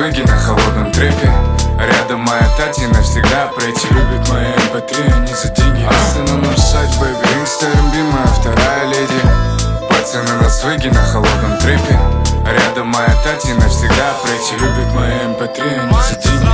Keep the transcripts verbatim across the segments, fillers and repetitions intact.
свеге на холодном трепе. Рядом моя Тати навсегда пройти. Любит мои эм пэ три, а не за деньги. Астана Норсайд, бэйби, Рингстер, би, моя вторая леди. Пацаны на свеге на холодном трепе. Рядом моя Тати навсегда пройти. Любит мои эм пэ три, а не за деньги.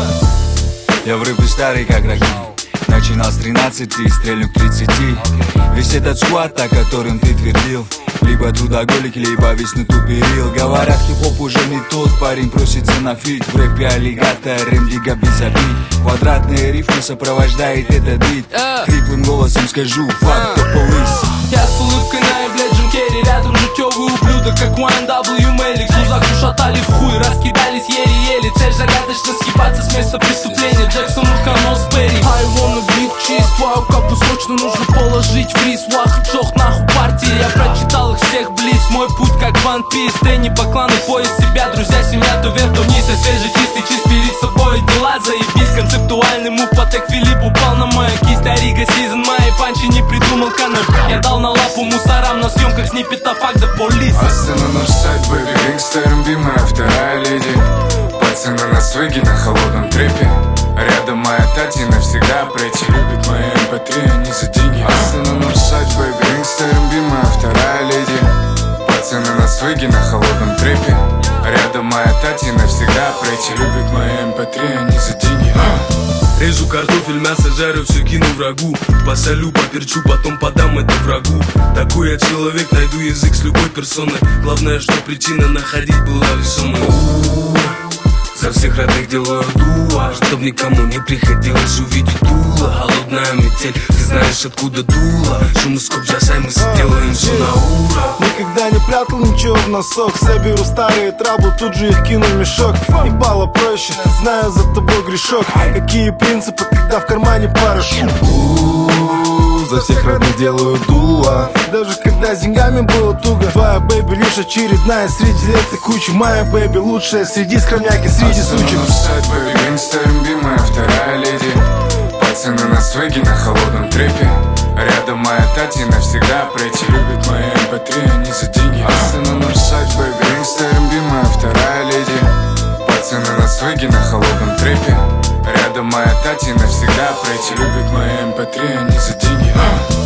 Я в рэпе старый как роги. Начинал с тринадцати, стрельну к тридцати. Весь этот сквад, о котором ты твердил, либо трудоголик, либо весь на тупирил. Говорят, хип-хоп уже не тот, парень просится на фит. В рэпе аллигатор, рэм-дига без обид. Квадратные рифмы сопровождает этот бит. Хриплым голосом скажу, fuck the police. Я с улыбкой на и, блядь, Джим Керри. Рядом жутёвый ублюдок, как Уайн дабл ю Мелик. Глазах ушатали в хуй, раскидались еле-еле. Цель загадочно съебаться с места преступления. Джексон, утконос, Перри. I wanna big cheese. Твою капу срочно нужно положить в рис. Вах, джох, нахуй партии. Я прочитал их всех близ. Мой путь как One Piece. Дэнни по клану, пояс себя. Друзья, семья, то вверх, то вниз. Я свежий, чистый, чист перед собой. Дела заебись, концептуальный мув. Патек Филипп упал на мою кисть. Арига, сизон, мои панчи не придумал канал. Я дал на лапу мусорам на съемках сниппета fuck the police. Астана Норсайд, бэйби, Рингстер, би, моя вторая леди. Пацаны на свеге на холодном трепе. Рядом моя Тати навсегда пройти. Любит мои эм пэ три, а не за деньги. Астана Норсайд, бэйби, Рингстер, би, моя вторая леди. Пацаны на свеге на холодном трепе. Рядом моя Тати навсегда пройти. Любит мои эм пэ три, а не за деньги. Режу картофель, мясо жарю, все кину врагу. Посолю, поперчу, потом подам это врагу. Такой я человек, найду язык с любой персоной. Главное, что причина находить была весомой. За всех родных делаю дуа, чтоб никому не приходилось увидеть дуло. Холодная метель, ты знаешь откуда дуло. Шум скоп, жасай, мы сделаем все на ура. Никогда не прятал ничего в носок. Соберу старые траблы, тут же их кину в мешок. Ебало проще, знаю за тобой грешок. Какие принципы, когда в кармане парашют. За всех родных делаю дуа. Даже когда с деньгами было туго. Твоя бэйби лишь очередная среди этой кучи. Моя бэйби лучшая среди скромняки, среди сучек. Норсайд, бэйби, Рингстер, би, моя вторая леди. Пацаны на свеге на холодном трепе. Рядом моя Тати навсегда пройти. Любит мои эм пэ три, а не за деньги. Астана Норсайд, бэйби, Рингстер, би, моя вторая леди. Пацаны на свеге на холодном трепе. Рядом моя Тати навсегда пройти. Любит мои эм пэ три, а не за деньги.